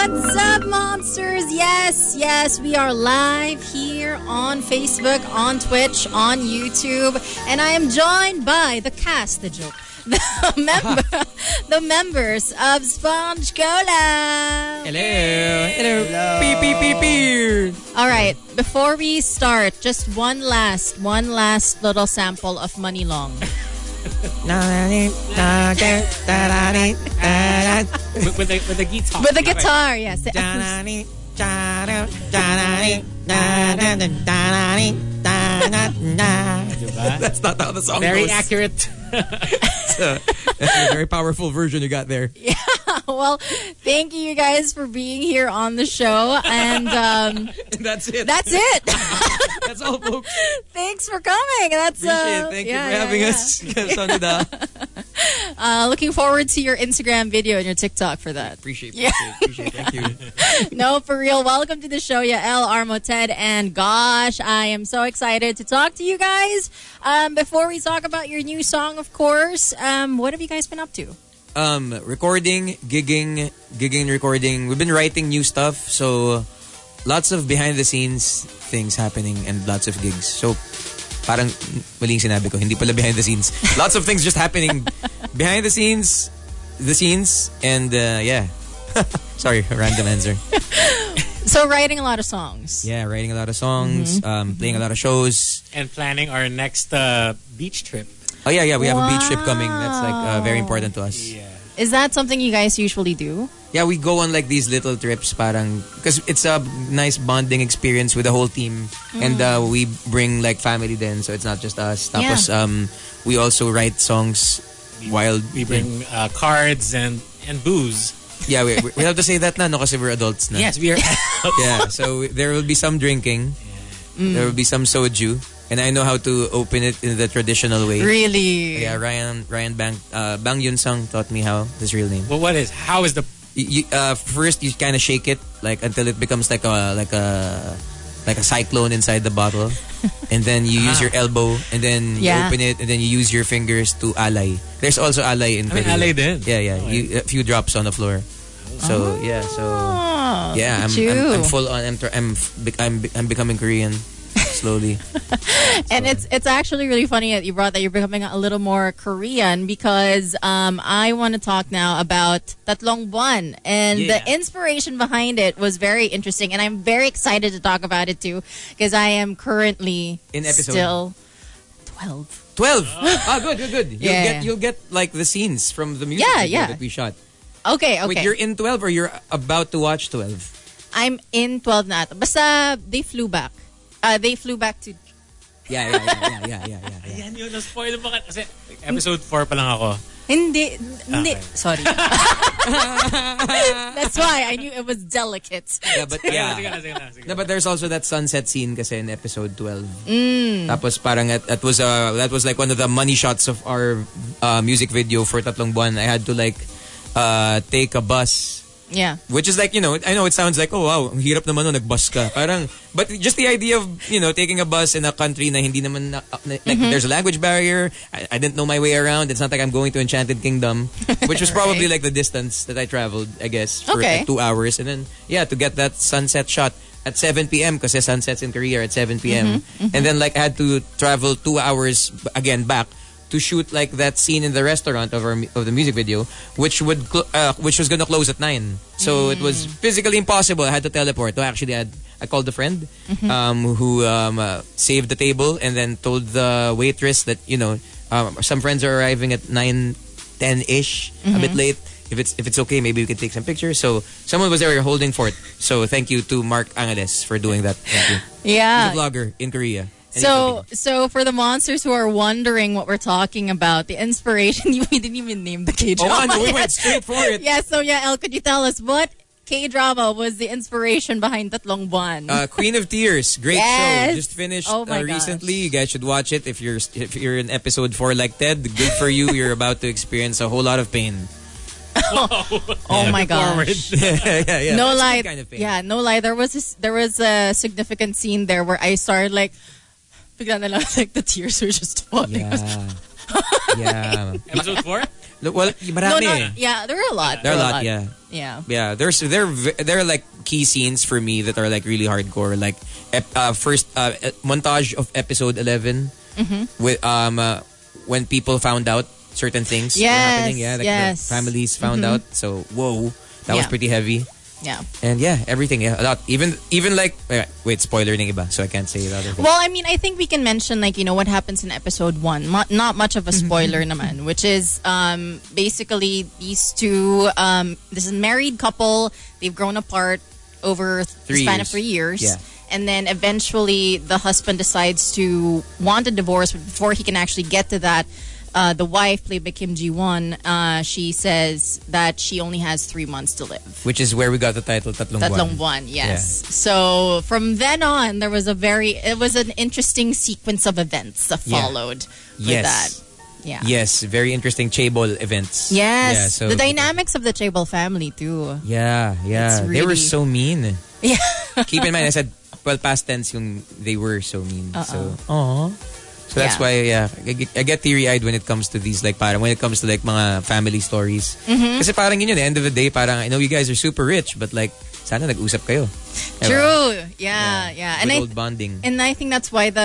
What's up, monsters? Yes, we are live here on Facebook, on Twitch, on YouTube, and I am joined by the cast, the members of Sponge Cola. Hello. Beep, beep, beep, beep. All right, before we start, just one last little sample of Money Long. With the guitar. With the guitar, yes. That's not how the song Very goes. accurate. That's a very powerful version you got there. Yeah, well, thank you guys for being here on the show. And That's it. that's it. That's all, folks. Thanks for coming. That's Appreciate it. Thank you for having us. Sonida. Looking forward to your Instagram video and your TikTok for that. Appreciate. Yeah. Thank you. No, for real. Welcome to the show, Yael, Armo, Ted, and gosh, I am so excited to talk to you guys. Before we talk about your new song, of course, what have you guys been up to? Recording, gigging, recording. We've been writing new stuff, so lots of behind the scenes things happening and lots of gigs. So parang maling sinabi ko, hindi pala behind the scenes. Lots of things just happening behind the scenes, and yeah. Sorry, random answer. So writing a lot of songs. Yeah, writing a lot of songs, playing a lot of shows. And planning our next beach trip. Oh yeah, we have a beach trip coming. That's like very important to us. Yeah. Is that something you guys usually do? Yeah, we go on like these little trips parang because it's a nice bonding experience with the whole team. And we bring like family then, so it's not just us. Tapos we also write songs while We bring cards and booze. yeah, we have to say that na no kasi we're adults na. Yes, we are. Yeah, so there will be some drinking. There will be some soju. And I know how to open it in the traditional way. Really? Yeah, Ryan Bang Yun Sung taught me how, his real name. Well, how is the... First you kind of shake it like until it becomes like a cyclone inside the bottle. And then you use your elbow and then you open it and then you use your fingers to alay. There's also alay in Peru. alay din? Yeah. Okay. A few drops on the floor. So, yeah, I'm full on. I'm becoming Korean slowly. And it's actually really funny that you brought that you're becoming a little more Korean because I want to talk now about Tatlong Buwan. And the inspiration behind it was very interesting. And I'm very excited to talk about it too because I am currently In episode? still 12. 12. Oh, good. You'll get like the scenes from the music video that we shot. Okay. Wait, you're in 12 or you're about to watch 12? I'm in 12 na. Basta they flew back. They flew back to... Yeah. Ayan yun, na-spoil mo kasi episode 4 pa lang ako. Hindi. Okay. Sorry. That's why I knew it was delicate. Yeah, but Sige. No, but there's also that sunset scene kasi in episode 12. Tapos parang that was like one of the money shots of our music video for Tatlong Buwan. I had to like take a bus. Yeah. Which is like, I know it sounds like, oh wow, ang hirap naman nagbus ka. Parang, but just the idea of, taking a bus in a country na hindi naman, like there's a language barrier. I didn't know my way around. It's not like I'm going to Enchanted Kingdom, which was probably like the distance that I traveled, I guess, for like 2 hours. And then, to get that sunset shot at 7 p.m. kasi sunsets in Korea are at 7 p.m. And then like I had to travel 2 hours again back to shoot like that scene in the restaurant of the music video, which was gonna close at 9. So it was physically impossible. I had to teleport. So actually, I called a friend who saved the table and then told the waitress that some friends are arriving at 9:10-ish, a bit late. If it's okay, maybe we could take some pictures. So someone was there holding fort. So thank you to Mark Angales for doing that. Thank you. Yeah. He's a vlogger in Korea. So for the monsters who are wondering what we're talking about, the inspiration, we didn't even name the K-drama. Oh, no, we went straight for it. Yeah, so Elle, could you tell us what K-drama was the inspiration behind Tatlong Buwan? Queen of Tears, great show. Just finished recently. You guys should watch it if you're in episode 4 like Ted. Good for you. You're about to experience a whole lot of pain. Oh my gosh. Yeah. No lie. Kind of pain. Yeah, no lie. There was a significant scene there where I started like bigla na lang, like the tears were just falling. Yeah. Yeah. Episode 4? Well, marami. No, yeah, there are a lot. There are a lot, yeah. Yeah. Yeah, there are like key scenes for me that are like really hardcore. Like first montage of episode 11 with when people found out certain things were happening. Yeah, like the families found out. So whoa, that was pretty heavy. Yeah. And yeah, everything. Yeah, a lot. Even like wait, spoiler ng iba, so I can't say the other thing. Well, I mean, I think we can mention like what happens in episode 1. Not much of a spoiler naman, which is basically these two. This is a married couple. They've grown apart over the span of 3 years. Yeah. And then eventually the husband decides to want a divorce, but before he can actually get to that, the wife, played by Kim Ji-won, she says that she only has 3 months to live. Which is where we got the title Tatlong Buwan. Tatlong Buwan, yes. Yeah. So from then on, it was an interesting sequence of events that followed with that. Yeah. Yes, very interesting chaebol events. Yes. Yeah, so the dynamics of the chaebol family too. Yeah. Really... They were so mean. Yeah. Keep in mind, I said, well, past tense yung they were so mean. So, aww. So that's why, I get teary-eyed when it comes to these, like, parang when it comes to, like, mga family stories. Kasi parang yun, at the end of the day, parang, I know you guys are super rich, but, like, sana nag-usap kayo. True. Yeah. And old bonding. And I think that's why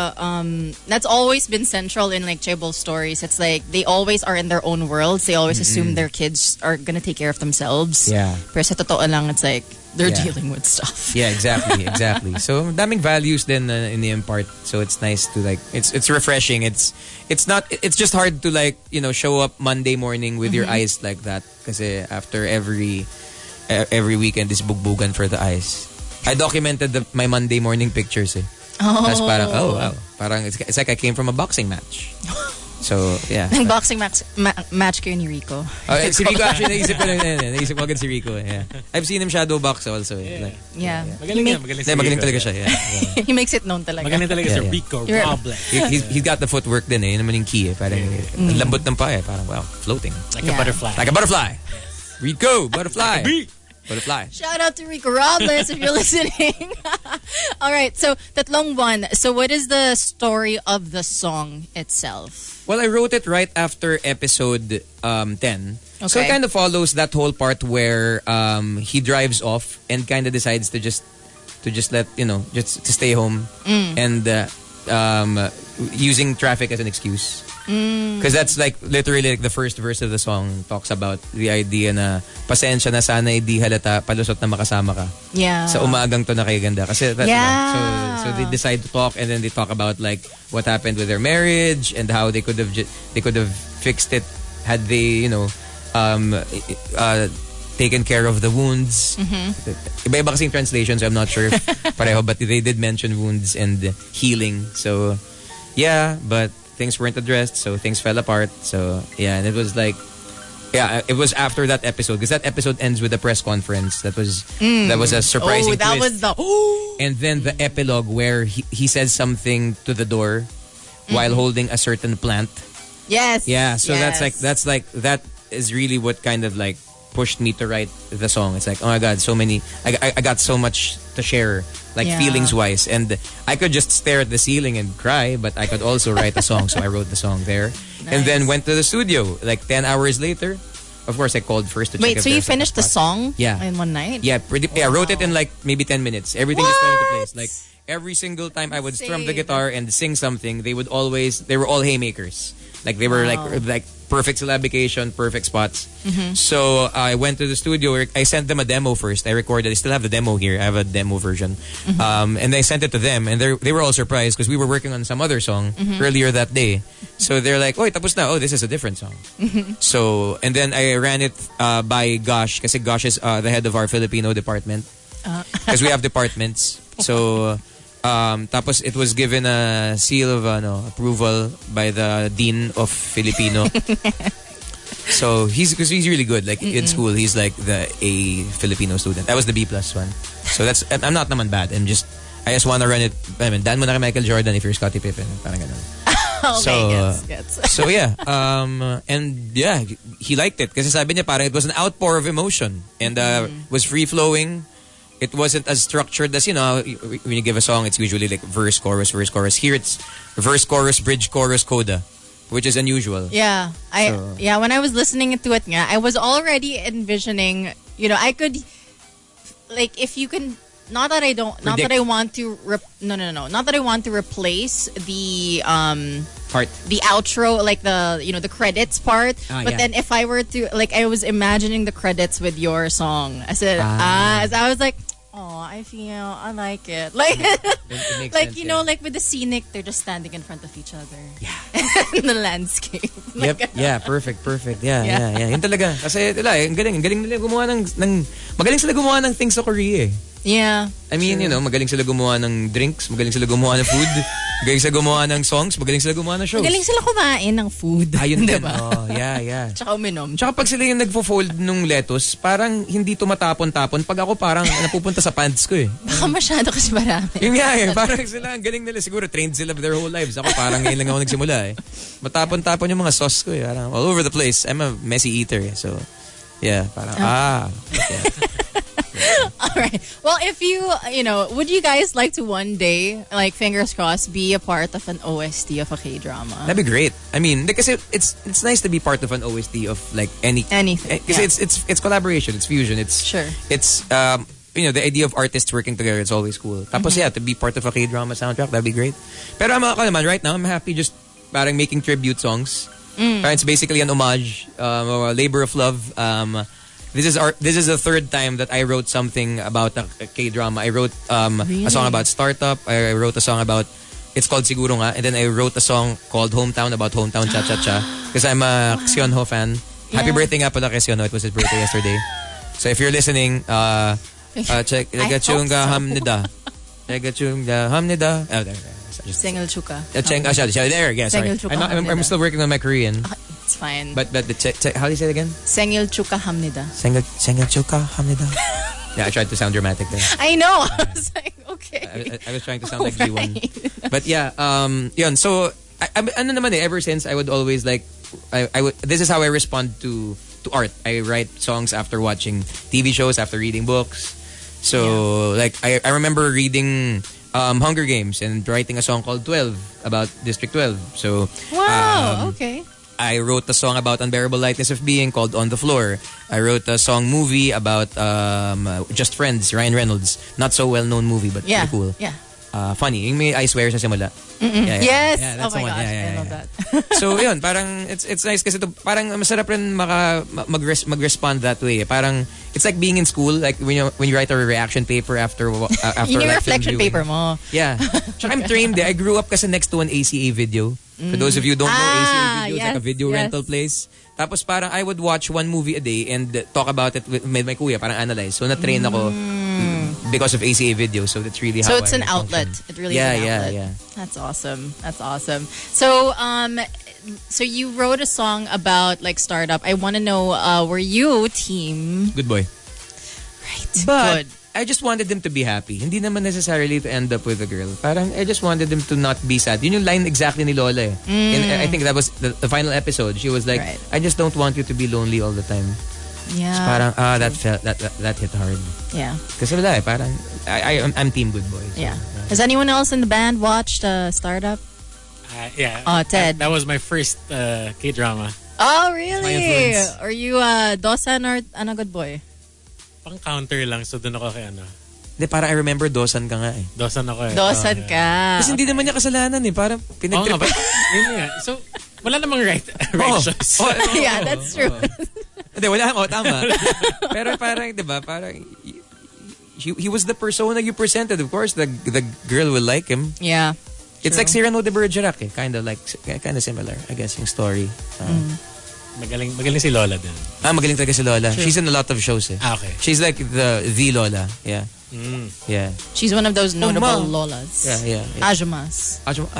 that's always been central in, like, chaebol stories. It's like, they always are in their own worlds. They always assume their kids are gonna take care of themselves. Yeah. Pero sa totoo lang, it's like, they're dealing with stuff. Yeah, exactly. So, daming values then in the impart. So it's nice to like, it's refreshing. It's just hard to like, show up Monday morning with your eyes like that. Kasi after every weekend is bugbugan for the eyes. I documented my Monday morning pictures. Tapos parang, oh wow. Parang it's like I came from a boxing match. So, yeah. Nang boxing match kayo ni Rico. Si Rico actually, naisip ko agad si Rico. Yeah. I've seen him shadow box also. Yeah. Magaling si Rico. Magaling talaga siya. Yeah. He makes it known talaga. Magaling talaga si Rico Robles. He's got the footwork din eh. Yun naman yung key eh. Parang lambot ng pa eh. Parang wow, floating. Like a butterfly. Like a butterfly. Rico, butterfly. Butterfly. Shout out to Rico Robles if you're listening. All right, so Tatlong Buwan. So what is the story of the song itself? Well, I wrote it right after episode 10. Okay. So it kind of follows that whole part where he drives off and kind of decides to just let, just to stay home and using traffic as an excuse. Because that's like literally like the first verse of the song talks about the idea na pasensya na sana hindi halata palusot na makasama ka. Yeah. Sa umagang to na kay ganda. Kasi that, so they decide to talk and then they talk about like what happened with their marriage and how they could have fixed it had they taken care of the wounds. Iba-iba kasing translation, so I'm not sure if pareho, but they did mention wounds and healing. So yeah, but things weren't addressed, so things fell apart. So yeah, and it was like, it was after that episode because that episode ends with a press conference. That was a surprising that twist. And then the epilogue where he says something to the door while holding a certain plant. Yes. Yeah. So that is really what kind of like pushed me to write the song. It's like, oh my God, so many. I got so much to share, like feelings wise, and I could just stare at the ceiling and cry, but I could also write a song. So I wrote the song there, and then went to the studio. Like 10 hours later, of course, I called first to check. Wait, so you finished the song? Yeah. In one night? Yeah, I wrote it in like maybe 10 minutes. Everything just fell into place. Like every single time I would strum the guitar and sing something, they were all haymakers. Like they were like perfect syllabication, perfect spots. So I went to the studio. I sent them a demo first. I recorded. I still have the demo here. I have a demo version. And I sent it to them, and they were all surprised because we were working on some other song earlier that day. So they're like, "Oh, tapos na. Oh, this is a different song." So and then I ran it by Gosh, because Gosh is the head of our Filipino department. Because we have departments. So. Tapos it was given a seal of approval by the dean of Filipino. So he's really good. Like in school, he's like the A Filipino student. I was the B+ one. So I'm not naman bad. I just want to run it. I mean, dan mo na kay Michael Jordan if you're Scottie Pippen. Parang ganun. So yeah. And yeah, he liked it. Kasi sabi niya parang it was an outpour of emotion and was free flowing. It wasn't as structured as, when you give a song, it's usually like verse, chorus, verse, chorus. Here it's verse, chorus, bridge, chorus, coda. which is unusual. Yeah. When I was listening to it, I was already envisioning, I could, like, if you can, not that I want to replace the part, the outro, like the credits part, but then if I were to, like, I was imagining the credits with your song. I said, so I was like, oh, I like it. Like, it like sense, like with the scenic, they're just standing in front of each other. Yeah. In the landscape. Yep. Yeah, perfect. Yeah. Yun talaga. Kasi ang galing nila gumawa magaling sila gumawa ng things sa Korea eh. Yeah. I mean, magaling sila gumawa ng drinks, magaling sila gumawa ng food, magaling sila gumawa ng songs, magaling sila gumawa ng shows. Magaling sila kumain ng food. Ayun din. Diba? Oh, yeah. Tsaka uminom. Tsaka pag sila yung nagfo-fold nung lettuce, parang hindi tumatapon-tapon. Pag ako parang napupunta sa pants ko eh. Baka masyado kasi marami. Yun nga eh. Parang sila, ang galing nila. Siguro trained sila their whole lives. Ako parang ngayon lang ako nagsimula eh. Matapon-tapon yung mga sauce ko eh. Parang all over the place. I'm a messy eater eh. So, yeah. Parang, okay. Alright. Well, if you, would you guys like to one day, like, fingers crossed, be a part of an OST of a K-drama? That'd be great. I mean, kasi it's nice to be part of an OST of like anything. Because it's collaboration, it's fusion, it's the idea of artists working together, it's always cool. Tapos to be part of a K-drama soundtrack, that'd be great. Pero right now, I'm happy just parang making tribute songs. It's basically an homage, a labor of love. This is the third time that I wrote something about a K-drama. I wrote a song about startup. I wrote a song about, it's called Siguro Nga. And then I wrote a song called Hometown about Hometown Cha-Cha-Cha. Because I'm a Xion-ho fan. Yeah. Happy birthday nga pala kay Xion-ho. It was his birthday yesterday. So if you're listening, check. Legachunga hamnida. Legachunga hamnida. Oh, there. Sengel Chuka. There, yeah, sorry. I'm still working on my Korean. It's fine. But how do you say it again? Sengel Chuka hamnida. Sengel Chuka hamnida. Yeah, I tried to sound dramatic there. I know. I was like, okay. I was trying to sound like G1. But yeah, yun. So, ever since I would always like, this is how I respond to art. I write songs after watching TV shows, after reading books. So, like, I remember reading Hunger Games and writing a song called 12 about District 12. So, wow, okay. I wrote a song about Unbearable Lightness of Being called On the Floor. I wrote a song movie about Just Friends, Ryan Reynolds. Not so well-known movie, but pretty cool. Yeah. Funny. Yung may I Swear sa simula. Yes. Yeah, that's oh my the one. gosh, I love that. So, yun, parang it's nice kasi parang masarap rin mag-respond that way. Parang it's like being in school, like when you write a reaction paper after yung like reflection paper mo. Yeah. Tsaka I'm trained I grew up kasi next to an ACA video. For those of you who don't know, ACA video, it's like a video rental place. Tapos parang I would watch one movie a day and talk about it with my kuya, parang analyze. So na-train ako because of ACA video. So that's really how So it's an outlet. It really is an outlet. Yeah. That's awesome. So you wrote a song about like startup. I want to know, were you team Good Boy? Right. But Good. I just wanted them to be happy. Hindi naman necessarily to end up with a girl. Parang I just wanted them to not be sad. Yun yung line exactly ni Lola eh. And I think that was the final episode. She was like, right. I just don't want you to be lonely all the time. Yeah. So parang that hit hard. Yeah. Kasi wala eh, parang I'm team Good Boy. So, yeah. Has anyone else in the band watched Startup? Yeah. Ted. That was my first K-drama. Oh, really? My influence. Are you Dosan or Good Boy? Pang counter lang, so doon ako kay ano. Hindi, parang I remember Dosan ka nga eh. Dosan ako eh. Dosan ka. Kasi hindi naman niya kasalanan eh. Parang pinag-trip. Yun nga. So, wala namang right choice. Yeah, that's true. Hindi, wala. Tama. Pero parang, di ba, parang he was the persona you presented. Of course, the girl will like him. Yeah. It's like Cyrano de Bergerac eh. Kind of similar, I guess, yung story. Magaling si Lola din. Magaling talaga si Lola. True. She's in a lot of shows eh. Okay. She's like the Lola. Yeah. Yeah. She's one of those notable Lolas. Yeah. Ajumas.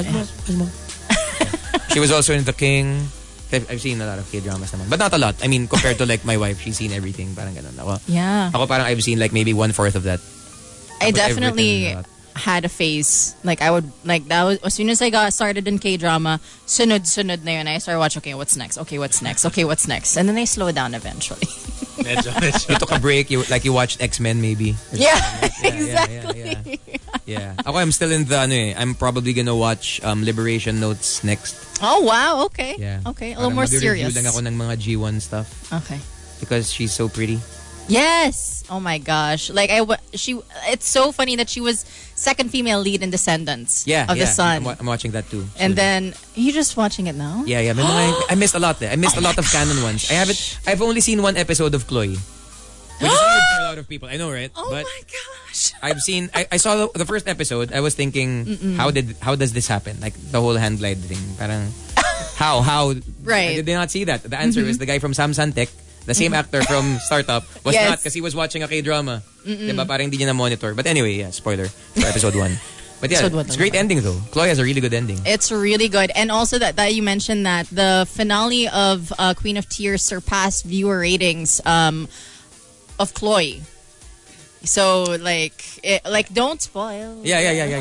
She was also in The King. I've seen a lot of K-dramas naman. But not a lot. I mean, compared to like my wife, she's seen everything. Parang ganun. Ako parang I've seen like maybe 1/4 of that. I definitely had a phase. Like I would like that was as soon as I got started in K-drama, sunod na yun. I started watching, okay, what's next? Okay, what's next? Okay, what's next? And then I slowed down eventually. Medyo. You took a break. You watched X-Men maybe. Yeah, exactly. Yeah. Ako, I'm still in the I'm probably gonna watch Liberation Notes next. Oh wow, okay. Yeah. Okay, a little more serious. Mag-review lang ako ng mga G1 stuff. Okay. Because she's so pretty. Yes. Oh my gosh. Like it's so funny that she was second female lead in Descendants of the Sun. I'm watching that too. And then you just watching it now? Yeah. May mga, I missed a lot. I missed a lot of canon ones. I've only seen one episode of Chloe. Which is weird for a lot of people. I know, right? Oh but my gosh. I saw the first episode. I was thinking, how does this happen? Like the whole hand glide thing. Parang how Right. Did they not see that? The answer is the guy from Samsung the same actor from Startup, was not because he was watching a K-drama. Diba? Parang hindi niya na-monitor. But anyway, yeah, spoiler for episode 1. But yeah, it's a great ending though. Chloe has a really good ending. It's really good. And also that you mentioned that the finale of Queen of Tears surpassed viewer ratings of Chloe. So don't spoil. Yeah.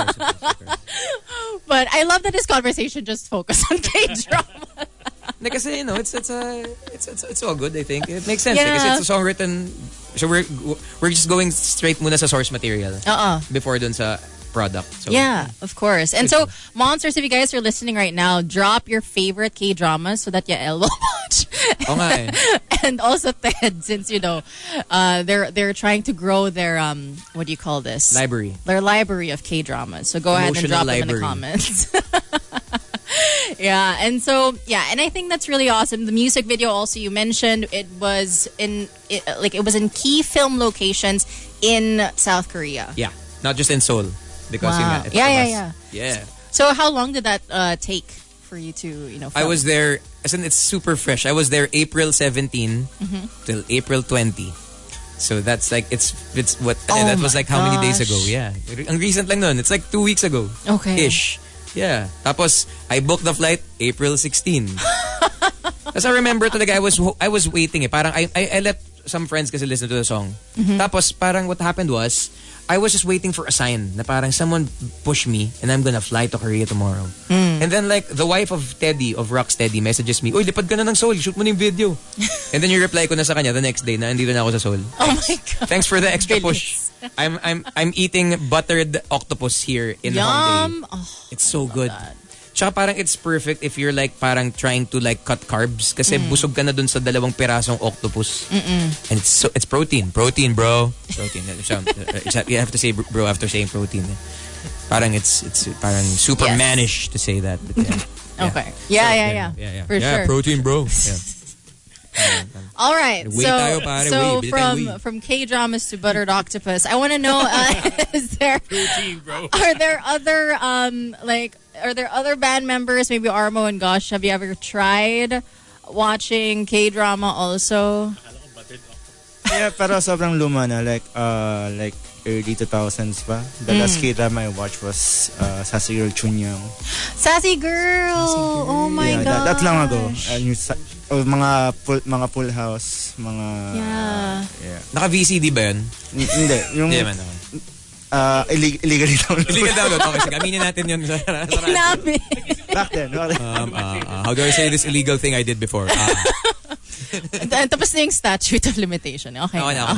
But I love that this conversation just focused on K-drama. Kasi it's all good. I think it makes sense Yeah. because it's a song written. So we're just going straight muna sa source material before dun sa product. So, yeah, of course. And so, Monsters, if you guys are listening right now, drop your favorite K-dramas so that Yael will watch. Oo nga eh. And also Ted, since they're trying to grow their what do you call this? Library. Their library of K-dramas. So go ahead and drop them in the comments. Yeah, and so and I think that's really awesome. The music video also you mentioned it was in key film locations in South Korea. Yeah, not just in Seoul because Wow. Yeah. So how long did that take for you to film? I was there. As in, it's super fresh. I was there April 17 till April 20. So that's like it's what that was like how many days ago? Yeah, ang recent lang nun. It's like 2 weeks ago. Okay. Ish. Yeah. Tapos, I booked the flight April 16. As I remember talaga, I was waiting eh. Parang I let some friends kasi listen to the song. Tapos, parang what happened was, I was just waiting for a sign na parang someone push me and I'm gonna fly to Korea tomorrow. And then like, the wife of Teddy, of Rocksteady, messages me, "Uy, lipad ka na ng Seoul, shoot mo na yung video." And then you reply ko na sa kanya the next day na andito na ako sa Seoul. Oh my God. Thanks for the extra push. I'm eating buttered octopus here in Hongdae. Oh, it's so good. Tsaka parang it's perfect if you're like parang trying to like cut carbs kasi busog ka na dun sa 2 pirasong octopus. And it's protein. Protein, bro. Protein. You have to say bro after saying protein. Parang it's parang supermanish to say that. But yeah. okay. Yeah. For sure. Protein, bro. Yeah. All right. Wait tayo, pare. So Wait. from K-dramas to buttered octopus, I want to know is there Protein, bro. are there other band members, maybe Armo and Gosh, have you ever tried watching K-drama also? Yeah, pero sobrang luma na like early 2000s pa. The last K-drama I watched was Sassy Girl Chunyang. Sassy Girl. Oh my god. That long ago. Mga Full House, mga Naka-VCD ba yun? Hindi, yung Hindi man. illegally download. Illegal download. Okay, sige, aminin natin yun. Namin. Back then. How do I say this illegal thing I did before? Tapos na yung statute of limitation. Okay na.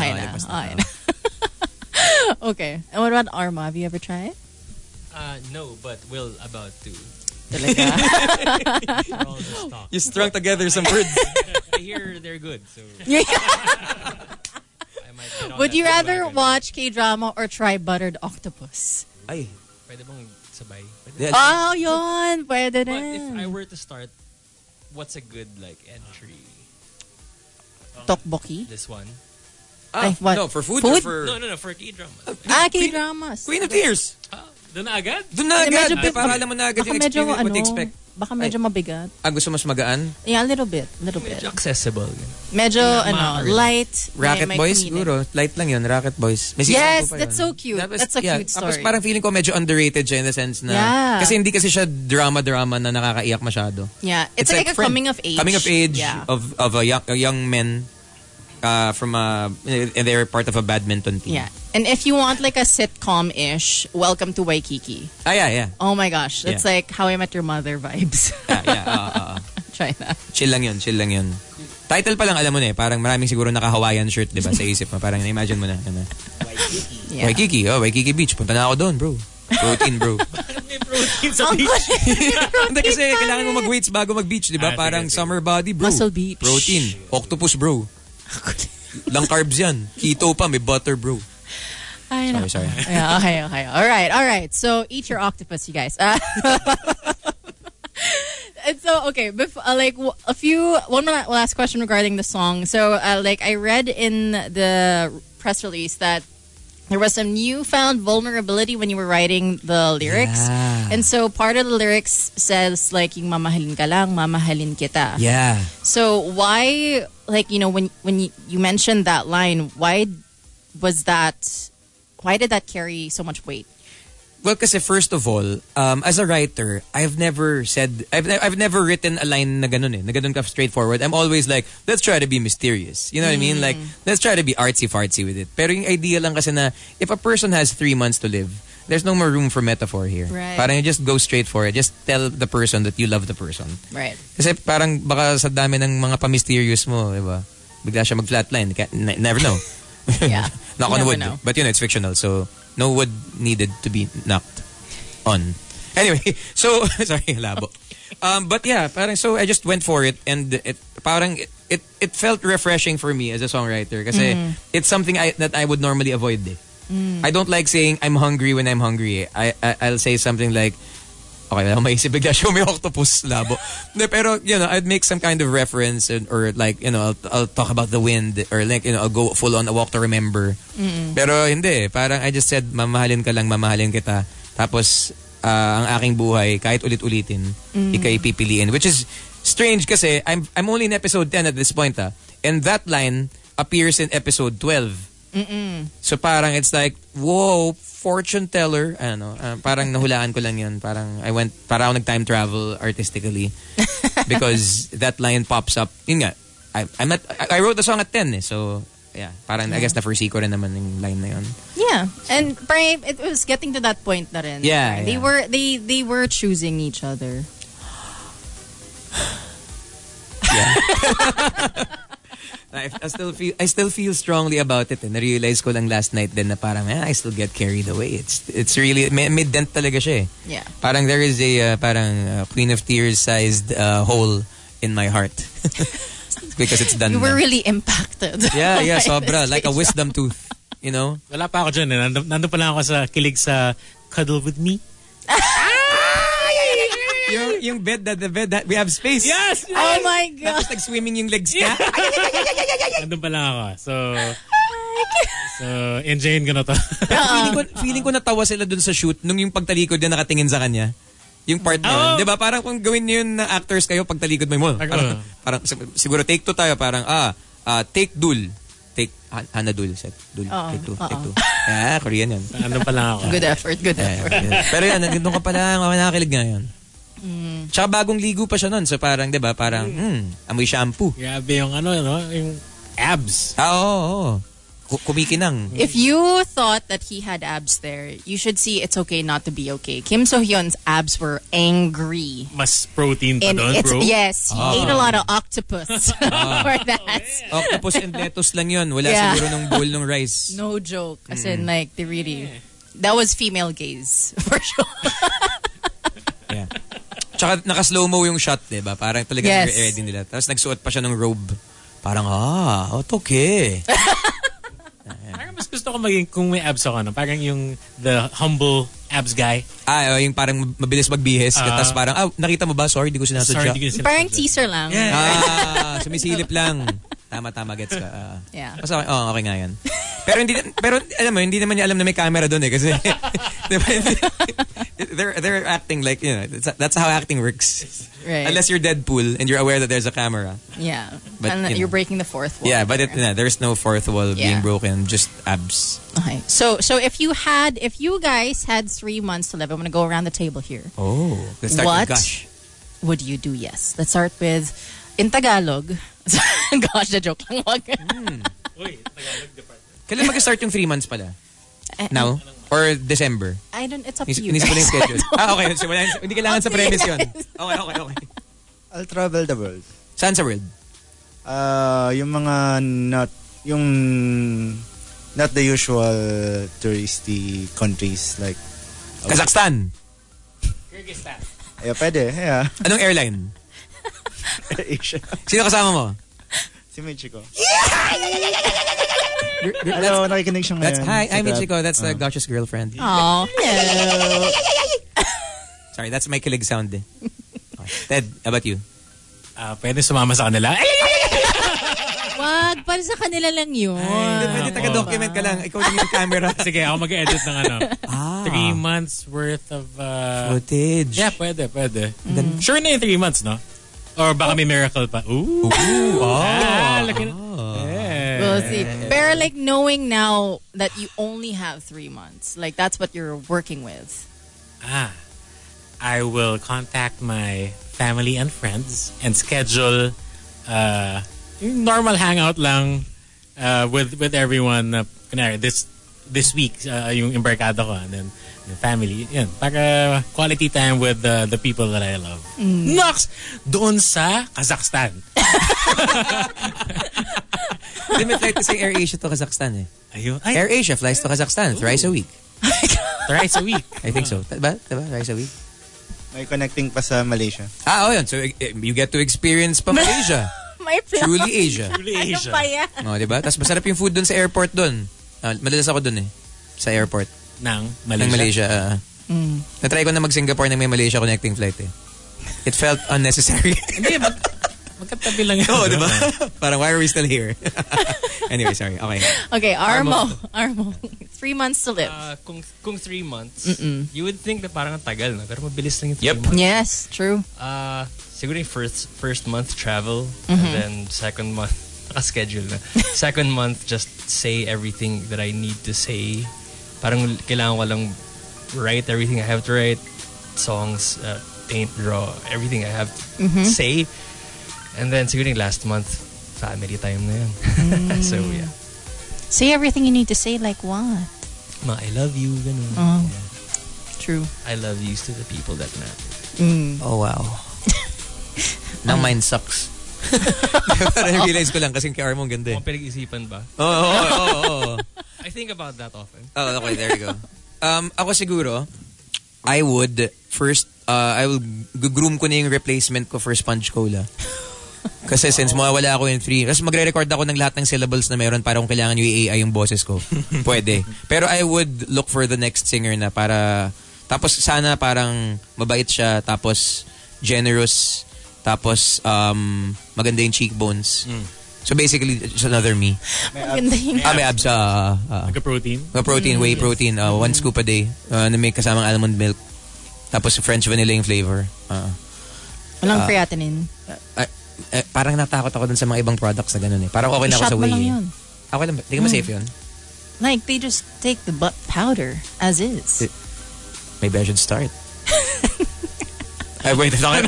Okay. And what about Arma? Have you ever tried? No, but will about to. Talaga? All the stock. You strung together some words. I hear they're good, so Yeah. I might get on Would that you rather bandwagon. watch K-drama or try buttered octopus? Ay. Pwede bang sabay? Pwede. Yeah. Oh, yun. Pwede But if I rin. were to start, what's a good like entry? Tokboki? This one? Ay, what? No, for food, Food? or for... No, for K-drama. K-dramas. Queen of Tears. Doon na agad? Doon na agad. Medyo bit- Para alam mo na agad Baka yung medyo, experience, what to expect. baka medyo mabigat. Gusto mas magaan? Yeah, a little bit. Medyo accessible. Medyo, Makaka-relate. light. Rocket may Boys comedic. siguro. Light lang yun, Rocket Boys. May season Yes, 2 pa that's yun. so cute. Tapos, That's a cute Tapos story. parang feeling ko medyo underrated siya in the sense na... Yeah. Kasi hindi kasi siya drama-drama na nakakaiyak masyado. Yeah, it's like a friend- coming of age. Coming of age Yeah. of a young men from and they're part of a badminton team. Yeah. And if you want like a sitcom-ish, Welcome to Waikiki. Yeah. Oh my gosh, that's Yeah. like How I Met Your Mother vibes. Try that. Chill lang yun. Title pa lang alam mo na eh. Parang maraming siguro naka-Hawaiian shirt, di ba? Sa isip mo. Parang na-imagine mo na. Yeah. Waikiki Beach. Punta na ako doon, bro. Protein, bro. May protein sa beach. Hindi kasi kailangan mo mag-weights bago mag-beach, di ba? Sige, Parang sige. summer body, bro. Muscle beach. Protein. Octopus, bro. Lang carbs yan. Keto pa, may butter, bro. I know. Sorry. Yeah, okay. All right. So eat your octopus, you guys. And so, okay, one last question regarding the song. So, I read in the press release that there was some newfound vulnerability when you were writing the lyrics. Yeah. And so, part of the lyrics says, like, yung mamahalin ka lang, mamahalin kita. Yeah. So, why, when you mentioned that line, why did that carry so much weight? Well, kasi first of all, as a writer, I've never written a line na ganun eh. Na ganun ka straightforward. I'm always like, let's try to be mysterious. You know what I mean? Like, let's try to be artsy-fartsy with it. Pero yung idea lang kasi na, if a person has 3 months to live, there's no more room for metaphor here. Right. Parang you just go straight for it. Just tell the person that you love the person. Right. Kasi parang baka sa dami ng mga pa-mysterious mo, di ba? Bigla siya mag-flatline. Never know. Yeah. Knock on Never wood. know. But it's fictional, so no wood needed to be knocked on. Anyway, so sorry, labo. But yeah, parang so I just went for it, and it felt refreshing for me as a songwriter kasi it's something that I would normally avoid. I don't like saying I'm hungry when I'm hungry. I'll say something like, okay, maisip bigla siya may octopus, labo. Pero, I'd make some kind of reference or like, I'll talk about the wind or like, I'll go full on a walk to remember. Pero hindi, parang I just said, mamahalin ka lang, mamahalin kita. Tapos, ang aking buhay, kahit ulit-ulitin, ika'y pipiliin. Which is strange kasi I'm only in episode 10 at this point. And that line appears in episode 12. So parang it's like, whoa, fortune teller. Parang nahulaan ko lang yun. Parang ako nag-time travel artistically. Because that line pops up. Yun nga, I wrote the song at 10 So, yeah, parang I guess na-foresee ko rin naman yung line na yun. Yeah, and parang it was getting to that point na rin. Yeah, They were choosing each other. Yeah. I still feel strongly about it. Na-realize ko lang last night din na parang I still get carried away. It's really may dent talaga siya. Yeah. Parang there is a Queen of Tears sized hole in my heart. Because it's done. You were na. really impacted. Yeah, by sobra. this Like a situation. wisdom tooth. Wala pa ako dyan eh. Nandun pa lang ako sa kilig sa Cuddle With Me. yung bed that we have space. Yes! Oh my God. Tapos nag-swimming yung legs ka. Nandun pa lang ako. So enjoyin ko na to. feeling ko natawa sila dun sa shoot nung yung pagtalikod niya nakatingin sa kanya. Yung part na yun. Di ba? Parang kung gawin niyo yun na actors kayo, pagtalikod mo mo. Parang siguro take 2 tayo. Parang, take Dul. Take Hana Dul. Set. Dul. Take 2. Take 2. Yeah, Korean yan. Nandun pa lang ako. Good effort. Pero yan, nandun ka pala. Okay, nakakilig nga yun. Tsaka bagong ligo pa siya nun. So parang, di ba? Parang, amoy shampoo. Grabe yung yung abs. Oo. Kumikinang. If you thought that he had abs there, you should see It's Okay Not to Be Okay. Kim So-hyun's abs were angry. Mas protein pa doon, bro. Yes, he ate a lot of octopus for that. Octopus and lettuce lang yun. Wala siguro nung bowl ng rice. No joke. As in, like, they really... That was female gaze, for sure. Yeah. Tsaka naka-slow-mo yung shot, diba? Parang talaga ready nila. Tapos nagsuot pa siya ng robe. Parang, okay. Parang mas gusto ko maging kung may abs ako. Parang yung the humble abs guy. Yung parang mabilis magbihis. Tapos parang, nakita mo ba? Sorry, di ko sinasadya. Parang teaser lang. Yeah. Sumisilip lang. Tama, gets ka. Yeah. Basta okay nga yan. Pero alam mo, hindi naman niya alam na may camera doon kasi diba, they're acting like, that's how acting works. Right. Unless you're Deadpool and you're aware that there's a camera. Yeah. But, and you're breaking the fourth wall. Yeah, but there's no fourth wall being broken, just abs. Okay. So if you guys had 3 months to live, I'm going to go around the table here. Oh, let's start with Gosh. Would you do? Yes. Let's start with, in Tagalog, gosh, the joke lang. Uy, Tagalog department. Kailan mag-start yung 3 months pala? Now? Or December? It's up to you. Inisip ko lang yung guys. schedule. Okay. So, hindi kailangan sa premise yun. Okay. I'll travel the world. Saan sa world? Yung mga not the usual touristy countries like Kazakhstan. Kyrgyzstan. Pwede. Yeah. Anong airline? Asia. Sino kasama mo? Si Michiko. That's, Hello, nakikinig siya ngayon. hi Michiko. That's Gosh's girlfriend. Oh, hello. Sorry, that's my kilig sound. Okay. Ted, how about you? Pwede sumama sa kanila. Wag, para sa kanila lang yun. Pwede taga-document ka lang. Ikaw lang yung camera. Sige, ako mag-edit ng 3 months worth of... footage. Yeah, pwede. Sure na yung 3 months, no? Or baka may miracle pa. Ooh. Look at it. Yeah. We'll see. Pero like knowing now that you only have 3 months, like that's what you're working with. I will contact my family and friends and schedule yung normal hangout lang with everyone. Kunwari, this week yung embarkado ko and then the family. Yan, para quality time with the people that I love. Nox! Doon sa Kazakhstan. Hindi may flight kasi Air Asia to Kazakhstan eh. Ayun. Air Asia flies to Kazakhstan thrice a week. Thrice a week. I think so. Diba? Thrice a week. May connecting pa sa Malaysia. Yun. So, you get to experience pa Malaysia. My plan. Truly Asia. Truly Asia. Ano pa yan? Diba? Tapos masarap yung food dun sa airport dun. Madalas ako dun eh. Sa airport. Ng Ng Malaysia. Natry ko na mag-Singapore nang may Malaysia connecting flight eh. It felt unnecessary. Hindi, magkatabi lang yun. Oo, diba? Parang, why are we still here? Anyway, sorry. Okay. Okay, Armo. 3 months to live. Kung 3 months, you would think na parang ang tagal na. Pero mabilis lang yung 3 Yep. months. Yes, true. Siguro yung first month travel, and then second month, naka-schedule na. Second month, just say everything that I need to say. Parang kailangan ko lang write everything I have to write. Songs, paint, draw, everything I have to say. And then siguro yung last month, family time na yun. So, yeah. Say everything you need to say, like what? I love you, ganun. Yeah. True. I love you to the people that matter. Oh, wow. Now mine sucks. Parang realize ko lang kasi kay Armo ang ganda eh. Kung pinag-isipan ba? Oo. I think about that often. Oh, okay, there you go. Ako siguro, I would first, I will groom ko na yung replacement ko for Sponge Cola. Kasi since mawawala ako in 3, tapos magre-record ako ng lahat ng syllables na meron para kung kailangan yung AI yung boses ko. Pwede. Pero I would look for the next singer na para, tapos sana parang mabait siya, tapos generous, tapos maganda yung cheekbones. So basically, it's another me. Maganda yung... May abs. Nagka-protein? Protein, whey protein. 1 scoop a day. Na may kasamang almond milk. Tapos French vanilla yung flavor. Walang creatinine. Parang natakot ako dun sa mga ibang products na gano'n eh. Parang okay na ako sa whey. Shot mo lang yun. Okay lang ba? Hindi ka ma-safe yun? Like, they just take the butt powder as is. Maybe I should start. Ay, wait.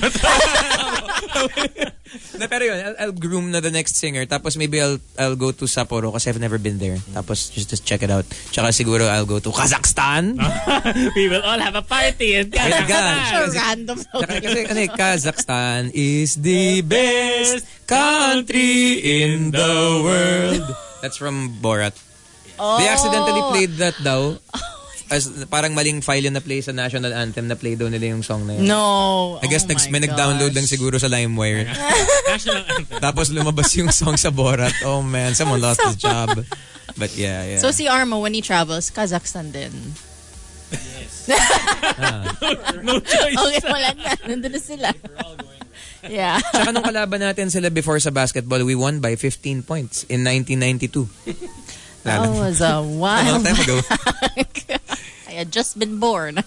Pero yun, I'll groom na the next singer. Tapos maybe I'll go to Sapporo kasi I've never been there. Tapos just check it out. Tsaka siguro I'll go to Kazakhstan. We will all have a party in Kazakhstan. So random. Kasi Kazakhstan is the best country in the world. That's from Borat. Oh. They accidentally played that daw. As parang maling file na play sa national anthem na play daw nila yung song na yun. No. I guess may nag-download lang siguro sa LimeWire. National anthem. Tapos lumabas yung song sa Borat. Oh man, someone lost his job. But yeah. So si Armo, when he travels, Kazakhstan din. No choice. Okay, wala na. Nandun na sila. Yeah. Tsaka nung kalaban natin sila before sa basketball, we won by 15 points in 1992. That was a while time ago. back. I had just been born.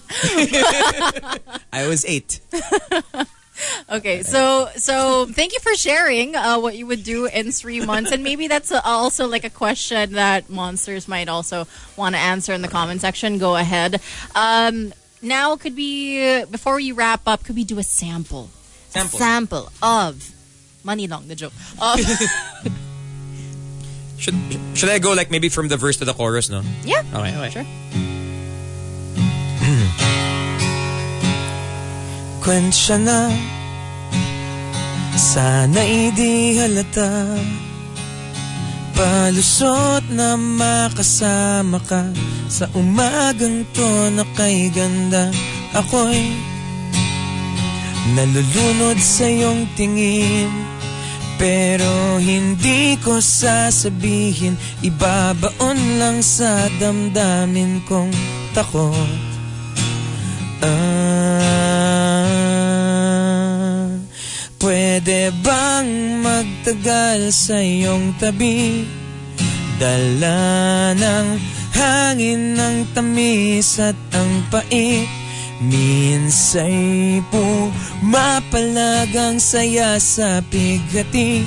I was 8. Okay, so thank you for sharing what you would do in 3 months, and maybe that's also like a question that Monsters might also want to answer in the comment section. Go ahead. Now, could we, before we wrap up, could we do a sample? A sample of Money Long, the joke. Of Should Should I go like maybe from the verse to the chorus, no? Yeah. Okay. Sure. Kwensya na, sana'y di halata, palusot na makasama ka sa umagang to na kay ganda. Ako'y nalulunod sa iyong tingin, pero hindi ko sasabihin, ibabaon lang sa damdamin kong takot. Pwede bang magtagal sa iyong tabi? Dala ng hangin ng tamis at ang pait, minsa'y pumapalag ang saya sa bigati.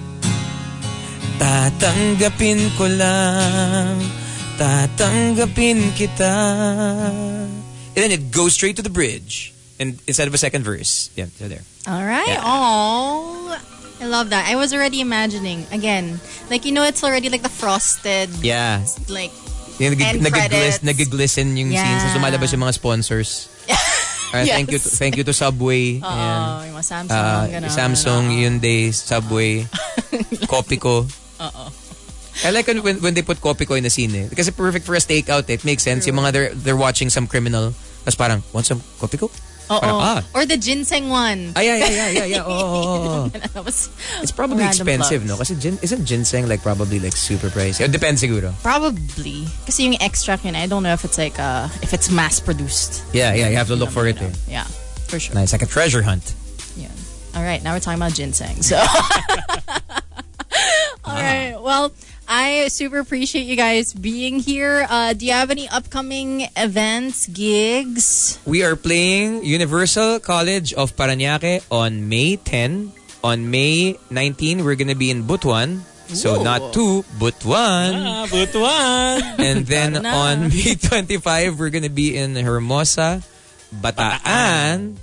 Tatanggapin ko lang, tatanggapin kita. And then it goes straight to the bridge. And instead of a second verse. Yeah, so there. All right. Yeah. Oh, I love that. I was already imagining again, like it's already like the frosted, Yeah. like Yung end credits. nag-glisten yung Yeah. scenes. So lumalabas yung mga sponsors. Yes. Thank you to Subway. Oh, yung mga Samsung, ganun. Samsung, Hyundai, Subway, Copico. I like when they put Copico in the scene. Kasi perfect for a stakeout. It makes sense. Yung mga they're watching some criminal. Tapos parang, want some Copico? Parang, Or the ginseng one. Yeah. Oh. That was It's probably random expensive, plugs. no? Kasi isn't ginseng like probably like super pricey? It depends siguro. Probably. Kasi yung extract yun, I don't know if it's like if it's mass produced. Yeah, you have to look for it. Eh. Yeah, for sure. Nice, like a treasure hunt. Yeah. All right, now we're talking about ginseng. So, all right. Well, I super appreciate you guys being here. Do you have any upcoming events, gigs? We are playing Universal College of Parañaque on May 10. On May 19, we're gonna be in Butuan. So Ooh. not 2, but 1. Butuan! And then Tara na. on May 25, we're gonna be in Hermosa, Bataan.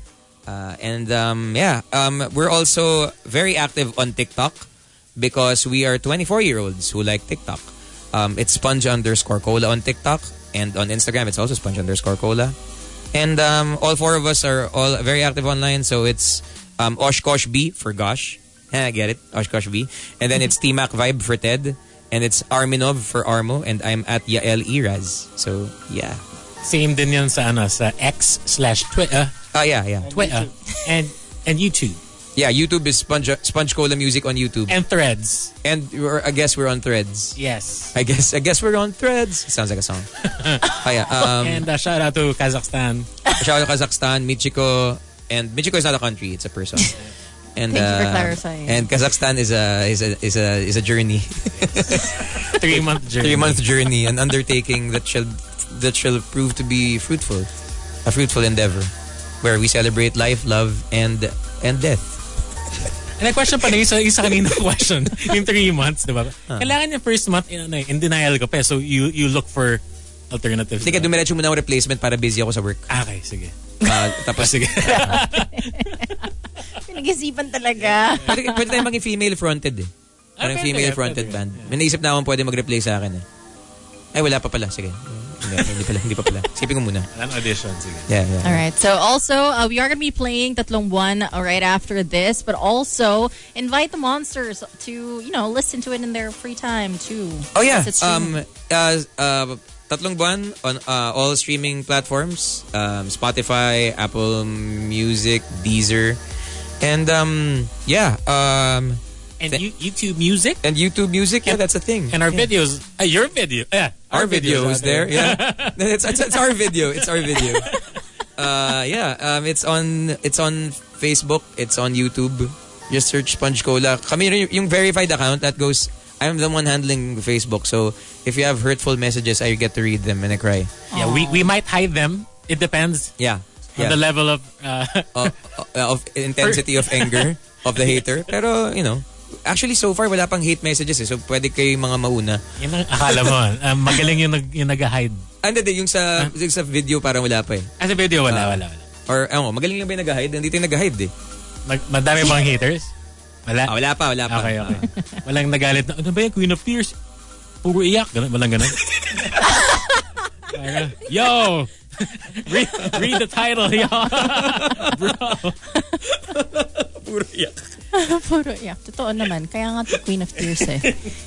We're also very active on TikTok because we are 24-year-olds who like TikTok. It's Sponge_Cola on TikTok, and on Instagram it's also Sponge_Cola. And all four of us are all very active online, so it's Oshkosh B for Gosh. I get it, Oshkosh B. And then it's T-Mac Vibe for Ted. And it's Arminov for Armo. And I'm at Yael Iraz. So, yeah. Same din yan sa X/Twitter. Yeah. Twitter. and YouTube. Yeah, YouTube is Sponge Cola Music on YouTube. And Threads. And I guess we're on Threads. Yes. I guess we're on Threads. Sounds like a song. And shout out to Kazakhstan. Shout out to Kazakhstan, Michiko. And Michiko is not a country, it's a person. And, Thank you for clarifying. And Kazakhstan is a journey. 3-month journey. 3-month journey, an undertaking that shall prove to be fruitful. A fruitful endeavor. Where we celebrate life, love, and death. And a question pa na isa kanina question. Yung 3 months, di ba? Kailangan yung first month, in denial ka pa. So you look for alternatives. Hindi ka dumiretso muna ako replacement para busy ako sa work. Okay, sige. Tapos sige. Pinag-isipan talaga. Pwede tayong maging female-fronted eh. Parang female-fronted band. May naisip na akong pwede mag-replace sa akin eh. Ay, wala pa pala. Sige. Hindi pa pala. Sipin ko muna. An audition, sige. Yeah. All right. So also, we are going to be playing Tatlong Buwan right after this, but also invite the monsters to, listen to it in their free time too. Oh yeah. Yes, it's streaming. Tatlong Buwan on all streaming platforms. Spotify, Apple Music, Deezer. And And YouTube Music. And YouTube Music, yeah, that's a thing. And our videos, your video. Yeah. Our video is there, yeah. it's our video. It's our video. It's on Facebook, it's on YouTube. Just search Sponge Cola. Kami yung verified account that goes, I'm the one handling Facebook. So if you have hurtful messages, I get to read them and I cry. Yeah, we might hide them. It depends. Yeah. On the level of of intensity of anger of the hater. Pero, actually so far wala pang hate messages eh. So pwede kayo mga mauna. Yun ang akala mo. Magaling yung nag-hide. Hindi, yung sa video parang wala pa eh. Sa video wala. Or magaling lang ba yung nag-hide? Hindi tayo nag-hide eh. Madami bang haters? Wala? Wala pa. Okay. Walang nagalit na, ano ba yan, Queen of Tears? Puro iyak. Ganun, walang ganun. Yo! read the title, yo! Bro! Puro iyak. Puro iyak. Totoo naman. Kaya nga to Queen of Tears eh.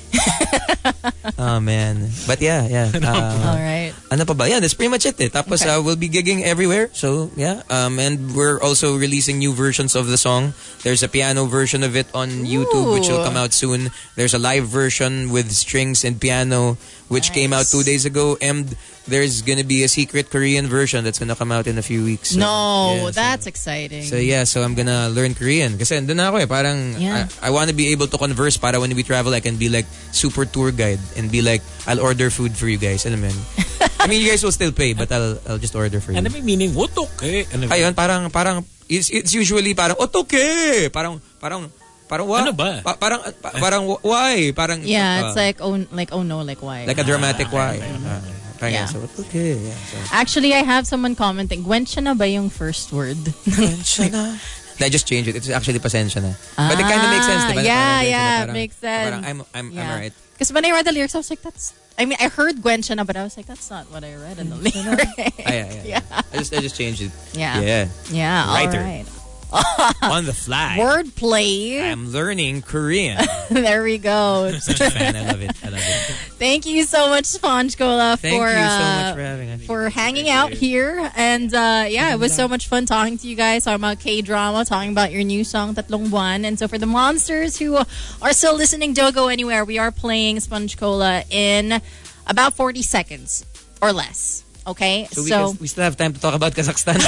Oh, man. But yeah. All right. Ano pa ba? Yeah, that's pretty much it. Tapos we'll be gigging everywhere. So, yeah. And we're also releasing new versions of the song. There's a piano version of it on YouTube, which will come out soon. There's a live version with strings and piano, which came out 2 days ago. And there's gonna be a secret Korean version that's gonna come out in a few weeks. So, that's exciting. So I'm gonna learn Korean. Kasi andun na ako eh. Parang, I want to be able to converse para when we travel, I can be like super tour guide and be like, I'll order food for you guys. Alam mo yun? I mean, you guys will still pay, but I'll just order for you. Ano may meaning? What okay? Ayun, parang, it's usually parang, okay. Parang, what? Ano ba? Parang, why? Parang, it's like, oh no, like why? Like a dramatic why. Yeah. So, okay. Yeah, so. Actually, I have someone commenting, Gwensya na ba yung first word? Gwensya na. I just changed it. It's actually pasensya na. But it kind of makes sense, diba? Yeah, makes sense. Parang, I'm alright. Because when I read the lyrics, I was like, I heard Gwensya na, but I was like, that's not what I read in the lyrics. Yeah. I just changed it. Yeah. Writer. All right. On the fly. Wordplay. I'm learning Korean. There we go. Such a fan. I love it. Thank you so much, Sponge Cola, Thank you so much for having us. For hanging out here. And it was so much fun talking to you guys, talking about K-drama, talking about your new song, Tatlong Buwan. And so for the monsters who are still listening, don't go anywhere. We are playing Sponge Cola in about 40 seconds or less. Okay? So we still have time to talk about Kazakhstan.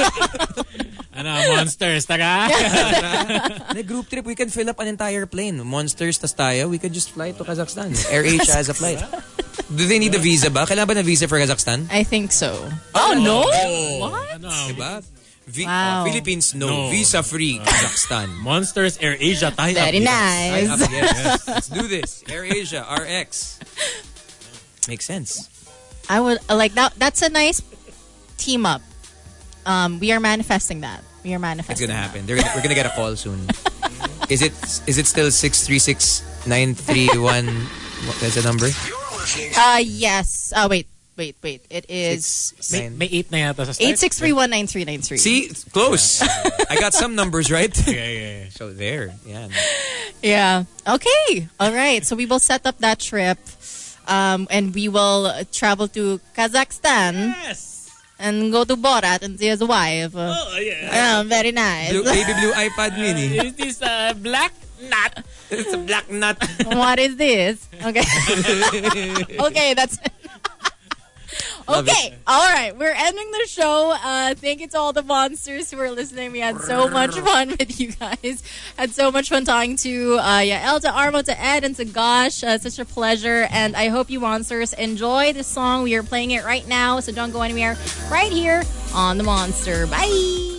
Monsters, taga? The group trip, we can fill up an entire plane. Monsters, tas tayo, we can just fly to Kazakhstan. AirAsia has a flight. Do they need a visa ba? Kailangan ba na visa for Kazakhstan? I think so. Oh no? What? Diba? Wow. Philippines, no. Visa-free Kazakhstan. Monsters, AirAsia, tie up. Very nice. Yes. Let's do this. AirAsia, RX. Makes sense. I would like that. That's a nice team up. We are manifesting that. We are manifesting. It's gonna happen. We're gonna get a call soon. Is it still 636-931? That's the number. Yes. Wait. It is May 8 na yata sa start. 863-19393. See, it's close. I got some numbers right. Yeah. So there, Yeah. Okay. All right. So we will set up that trip, and we will travel to Kazakhstan. Yes. And go to Borat and see his wife. Very nice. Baby blue iPad mini. Is this a black nut? It's a black nut. What is this? Okay. Okay, that's it. Okay, all right. We're ending the show. Thank you to all the monsters who are listening. We had so much fun with you guys. Had so much fun talking to El, to Armo, to Ed, and to Gosh. Such a pleasure. And I hope you monsters enjoy this song. We are playing it right now, so don't go anywhere. Right here on The Monster. Bye.